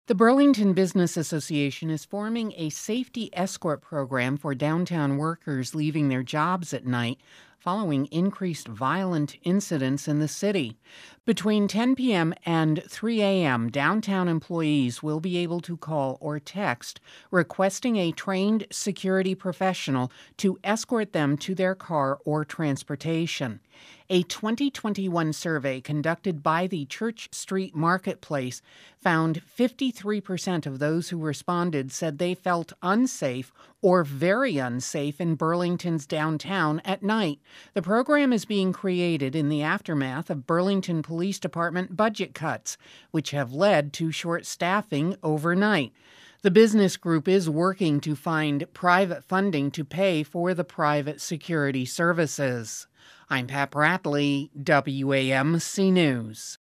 The Burlington Business Association is forming a safety escort program for downtown workers leaving their jobs at night following increased violent incidents in the city. Between 10 p.m. and 3 a.m., downtown employees will be able to call or text requesting a trained security professional to escort them to their car or transportation. A 2021 survey conducted by the Church Street Marketplace found 53% of those who responded said they felt unsafe or very unsafe in Burlington's downtown at night. The program is being created in the aftermath of Burlington Police Department budget cuts, which have led to short staffing overnight. The business group is working to find private funding to pay for the private security services. I'm Pat Bradley, WAMC News.